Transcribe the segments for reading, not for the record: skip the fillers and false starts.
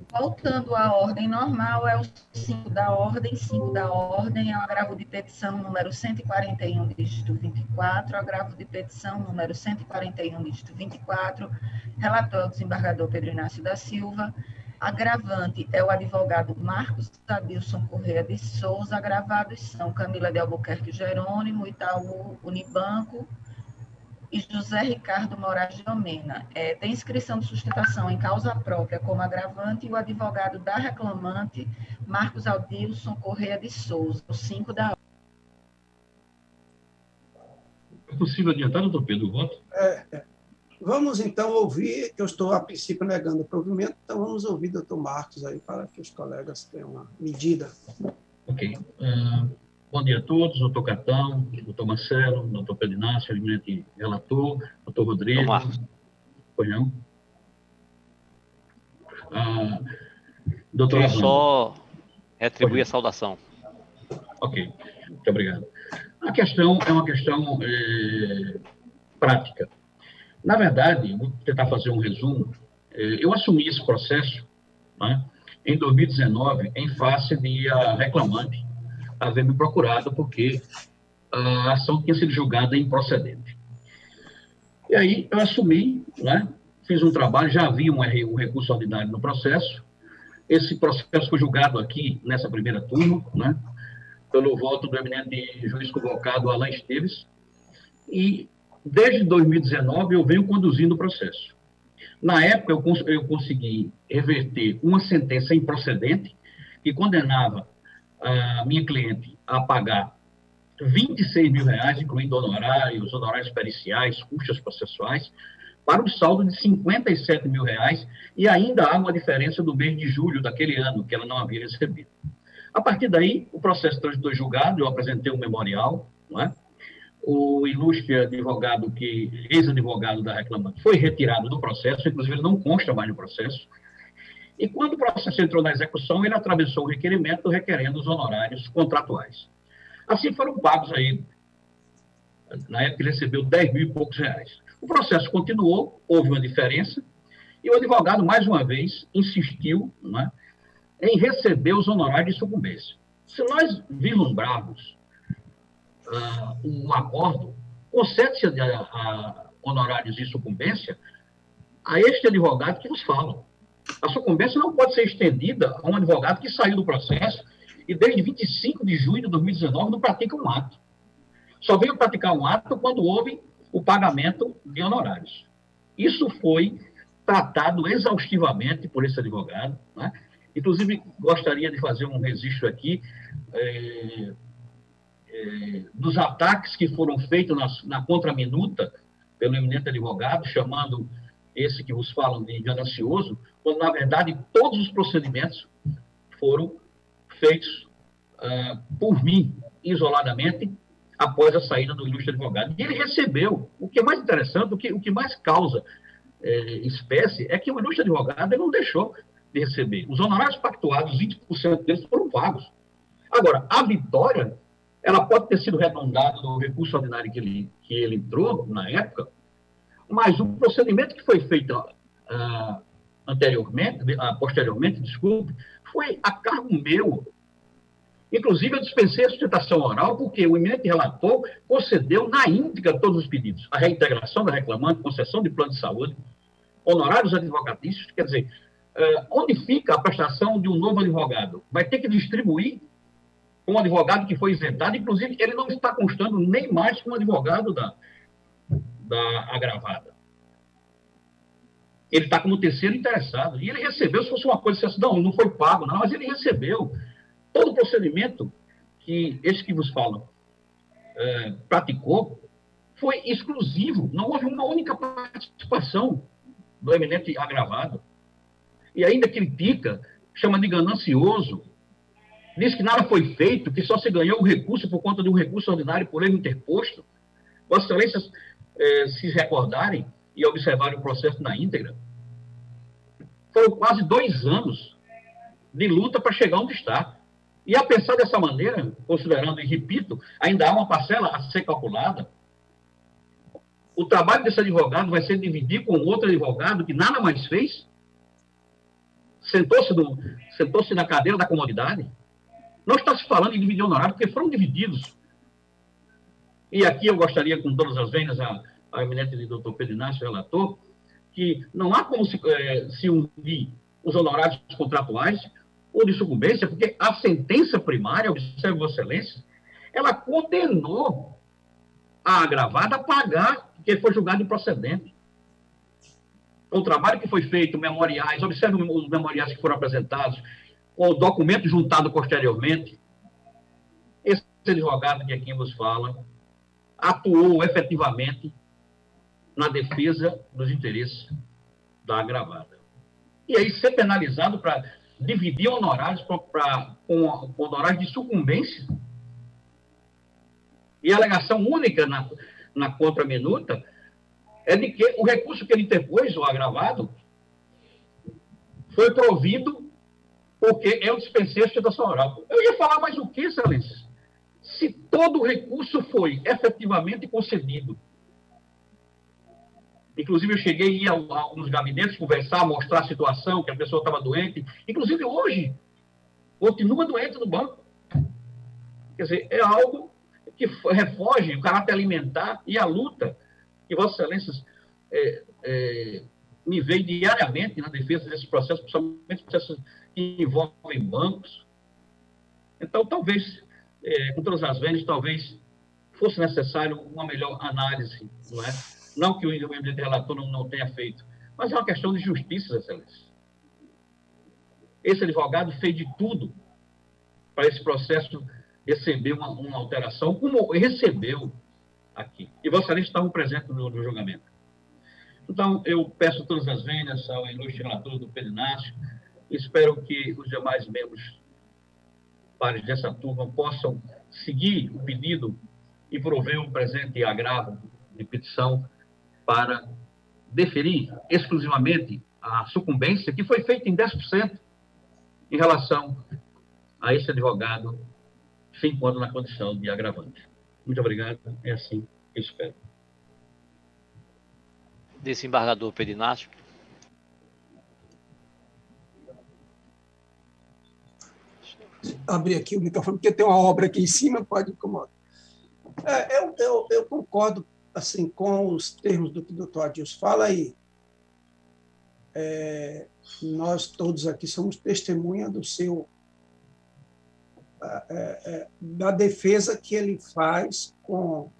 Voltando à ordem normal, é o 5 da ordem, é o agravo de petição número 141, dígito 24, agravo de petição número 141, dígito 24, relator é o desembargador Pedro Inácio da Silva, agravante é o advogado Marcos Adilson Correia de Souza, agravados são Camila de Albuquerque Jerônimo, Itaú Unibanco, e José Ricardo Moraes de Omena. Tem inscrição de sustentação em causa própria como agravante e o advogado da reclamante, Marcos Adilson Correia de Souza, o 5 da... É possível adiantar, doutor Pedro, o voto? Vamos, então, ouvir, que eu estou, a princípio, negando o provimento, então vamos ouvir o doutor Marcos aí, para que os colegas tenham uma medida. Ok. Bom dia a todos, doutor Catão, doutor Marcelo, doutor Pedro Inácio, eminente relator, doutor Rodrigo. Pois não? Doutor só retribuir a saudação. Ok, muito obrigado. A questão é uma questão prática. Na verdade, vou tentar fazer um resumo. Eu assumi esse processo, né, em 2019, em face de a reclamante haver me procurado porque a ação tinha sido julgada improcedente. E aí eu assumi, né, fiz um trabalho, já havia um recurso ordinário no processo. Esse processo foi julgado aqui, nessa primeira turma, né, pelo voto do eminente juiz convocado Alain Esteves, e desde 2019 eu venho conduzindo o processo. Na época eu consegui reverter uma sentença improcedente que condenava a minha cliente a pagar R$26 mil, incluindo honorários periciais, custas processuais, para um saldo de R$57 mil, e ainda há uma diferença do mês de julho daquele ano, que ela não havia recebido. A partir daí, o processo transitou julgado, eu apresentei um memorial, não é? O ilustre advogado, ex-advogado da reclamante, foi retirado do processo, inclusive ele não consta mais no processo. E quando o processo entrou na execução, ele atravessou o requerimento requerendo os honorários contratuais. Assim foram pagos aí, na época ele recebeu 10 mil e poucos reais. O processo continuou, houve uma diferença, e o advogado, mais uma vez, insistiu, né, em receber os honorários de sucumbência. Se nós vislumbrarmos um acordo, concede-se a honorários de sucumbência a este advogado que nos fala. A sucumbência não pode ser estendida a um advogado que saiu do processo e desde 25 de junho de 2019 não pratica um ato. Só veio praticar um ato quando houve o pagamento de honorários. Isso foi tratado exaustivamente por esse advogado, né? Inclusive, gostaria de fazer um registro aqui dos ataques que foram feitos na contraminuta pelo eminente advogado, chamando esse que vos falam de ganancioso, quando, na verdade, todos os procedimentos foram feitos por mim, isoladamente, após a saída do ilustre advogado. E ele recebeu. O que é mais interessante, o que mais causa espécie, é que o ilustre advogado ele não deixou de receber. Os honorários pactuados, 20% deles foram pagos. Agora, a vitória, ela pode ter sido redondada no recurso ordinário que ele entrou, na época, mas o procedimento que foi feito posteriormente, foi a cargo meu. Inclusive, eu dispensei a sustentação oral porque o eminente relator concedeu na íntegra todos os pedidos. A reintegração da reclamante, concessão de plano de saúde, honorários advocatícios, quer dizer, onde fica a prestação de um novo advogado? Vai ter que distribuir com um advogado que foi isentado, inclusive ele não está constando nem mais como advogado da agravada. Ele está como terceiro interessado. E ele recebeu, se fosse uma coisa assim, não foi pago, não, mas ele recebeu. Todo o procedimento que esse que vos fala praticou foi exclusivo. Não houve uma única participação do eminente agravado. E ainda critica, chama de ganancioso, diz que nada foi feito, que só se ganhou o recurso por conta de um recurso ordinário por erro interposto. Vossas Excelências, se recordarem e observarem o processo na íntegra, foram quase 2 anos de luta para chegar onde está. E a pensar dessa maneira, considerando, e repito, ainda há uma parcela a ser calculada, o trabalho desse advogado vai ser dividir com outro advogado que nada mais fez? sentou-se na cadeira da comodidade. Não está se falando em dividir honorário, porque foram divididos. E aqui eu gostaria, com todas as vênias, a eminente doutor Pedro Inácio, relator, que não há como se unir os honorários contratuais ou de sucumbência, porque a sentença primária, observe Vossa Excelência, ela condenou a agravada a pagar, porque foi julgado improcedente. O trabalho que foi feito, memoriais, observe os memoriais que foram apresentados, o documento juntado posteriormente, esse advogado de quem vos fala atuou efetivamente na defesa dos interesses da agravada. E aí ser penalizado para dividir honorários com honorários de sucumbência. E a alegação única na contraminuta é de que o recurso que ele interpôs, o agravado, foi provido porque eu dispensei a sustentação oral. Eu ia falar mais o que, Excelência? Se todo o recurso foi efetivamente concedido. Inclusive, eu cheguei a ir a alguns gabinetes, conversar, mostrar a situação, que a pessoa estava doente. Inclusive, hoje, continua doente no banco. Quer dizer, é algo que refoge o caráter alimentar e a luta que Vossa Excelências me veem diariamente na defesa desses processos, principalmente processos que envolvem bancos. Então, talvez, com todas as vezes, talvez fosse necessário uma melhor análise, não é? Não que o eminente relator não tenha feito, mas é uma questão de justiça, Excelência. Esse advogado fez de tudo para esse processo receber uma alteração, como recebeu aqui. E Vossa Excelência estavam presentes no julgamento. Então, eu peço todas as vênias ao ilustre relator do Pedro Inácio, espero que os demais membros pares dessa turma possam seguir o pedido e prover o presente agravo de petição para deferir exclusivamente a sucumbência, que foi feita em 10% em relação a esse advogado, se enquanto na condição de agravante. Muito obrigado, é assim que eu espero. Desembargador Pedro Inácio. Abrir aqui o microfone, porque tem uma obra aqui em cima, pode incomodar. Eu concordo assim, com os termos do que o doutor Adilson fala aí. Nós todos aqui somos testemunha do seu da defesa que ele faz com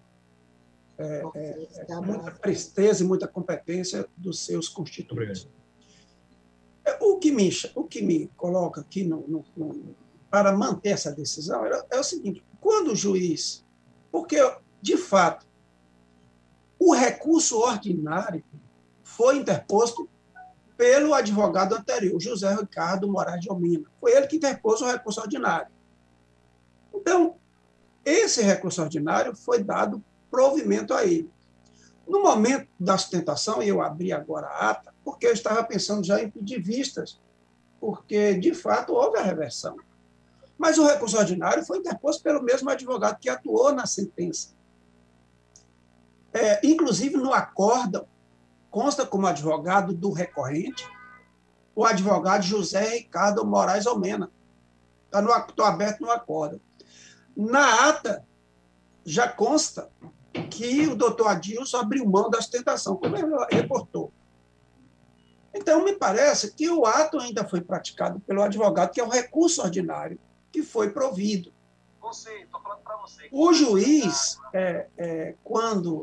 muita presteza e muita competência dos seus constituintes. O que me coloca aqui para manter essa decisão é o seguinte: quando o juiz, porque de fato o recurso ordinário foi interposto pelo advogado anterior, José Ricardo Moraes de Almeida. Foi ele que interpôs o recurso ordinário. Então, esse recurso ordinário foi dado provimento a ele. No momento da sustentação, eu abri agora a ata, porque eu estava pensando já em pedir vistas, porque, de fato, houve a reversão. Mas o recurso ordinário foi interposto pelo mesmo advogado que atuou na sentença. Inclusive, no acórdão, consta como advogado do recorrente o advogado José Ricardo Moraes Almena. Está aberto no acórdão. Na ata, já consta que o doutor Adilson abriu mão da sustentação, como ele reportou. Então, me parece que o ato ainda foi praticado pelo advogado, que é o recurso ordinário, que foi provido. Estou falando para você. O juiz, quando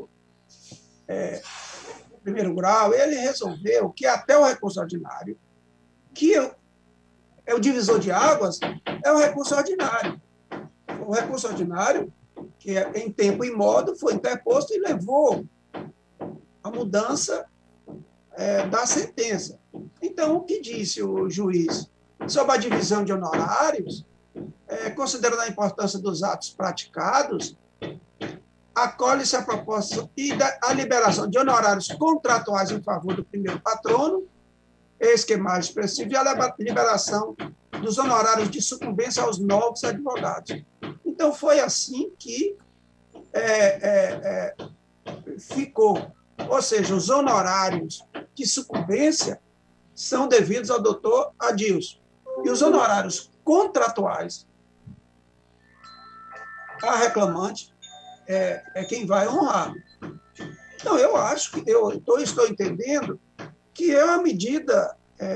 no primeiro grau, ele resolveu que até o recurso ordinário, que é o divisor de águas, é o recurso ordinário. O recurso ordinário, que é em tempo e modo, foi interposto e levou a mudança da sentença. Então, o que disse o juiz? Sobre a divisão de honorários, considerando a importância dos atos praticados, acolhe-se a proposta e a liberação de honorários contratuais em favor do primeiro patrono, eis que é mais expressivo, e a liberação dos honorários de sucumbência aos novos advogados. Então, foi assim que ficou. Ou seja, os honorários de sucumbência são devidos ao doutor Adilson. E os honorários contratuais, a reclamante é quem vai honrar. Então, eu acho que estou entendendo que é uma medida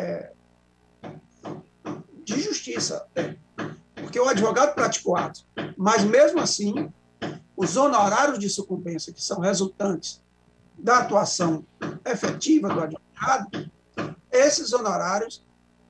de justiça, porque o advogado praticou ato, mas, mesmo assim, os honorários de sucumbência, que são resultantes da atuação efetiva do advogado, esses honorários,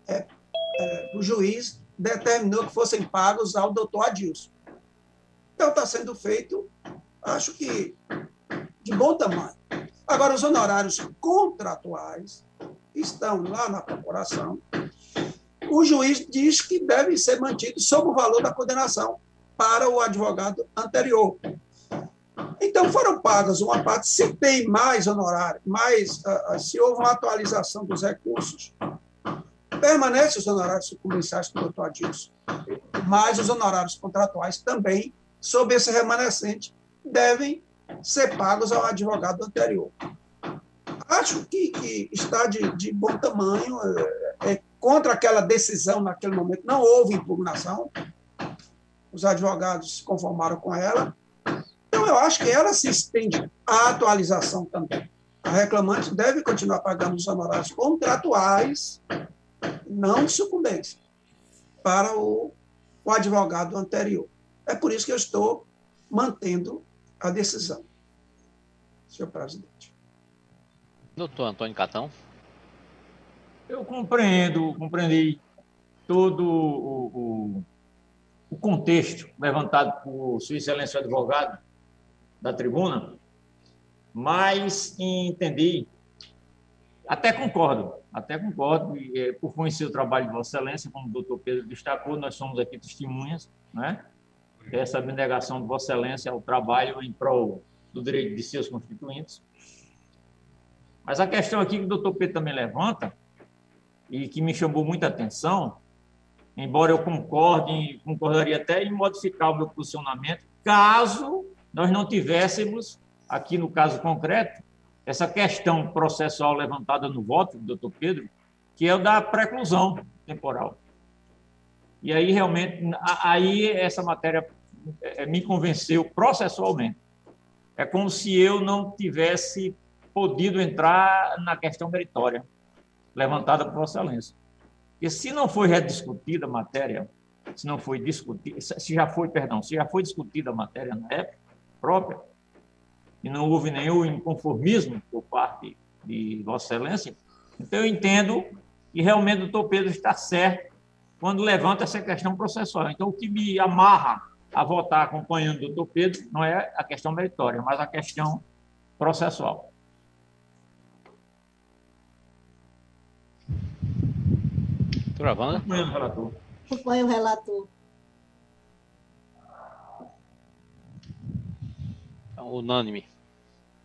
o juiz determinou que fossem pagos ao doutor Adilson. Então, está sendo feito, acho que, de bom tamanho. Agora, os honorários contratuais estão lá na corporação. O juiz diz que devem ser mantidos sob o valor da condenação para o advogado anterior. Então, foram pagas uma parte, se tem mais honorário, se houve uma atualização dos recursos, permanecem os honorários sucumbenciais do doutor Adilson, mas os honorários contratuais também, sob esse remanescente, devem ser pagos ao advogado anterior. Acho que está de bom tamanho, contra aquela decisão naquele momento, não houve impugnação, os advogados se conformaram com ela. Então, eu acho que ela se estende à atualização também. A reclamante deve continuar pagando os honorários contratuais, não de sucumbência, para o advogado anterior. É por isso que eu estou mantendo a decisão, senhor presidente. Doutor Antônio Catão. Eu compreendi todo o contexto levantado por Sua Excelência o advogado da tribuna, mas entendi, até concordo, e, por conhecer o trabalho de Vossa Excelência, como o doutor Pedro destacou, nós somos aqui testemunhas, né, dessa abnegação de Vossa Excelência ao trabalho em prol do direito de seus constituintes. Mas a questão aqui que o doutor Pedro também levanta, e que me chamou muita atenção, embora eu concordaria até em modificar o meu posicionamento, caso nós não tivéssemos, aqui no caso concreto, essa questão processual levantada no voto do doutor Pedro, que é o da preclusão temporal. E aí, realmente, essa matéria me convenceu processualmente. É como se eu não tivesse podido entrar na questão meritória levantada por Vossa Excelência. E se não foi rediscutida a matéria, se já foi discutida a matéria na época própria, e não houve nenhum inconformismo por parte de Vossa Excelência, então eu entendo que realmente o doutor Pedro está certo quando levanta essa questão processual. Então, o que me amarra a votar acompanhando o doutor Pedro não é a questão meritória, mas a questão processual. Doutora Wanda. Acompanhando o relator. Acompanho o relator. Então, unânime.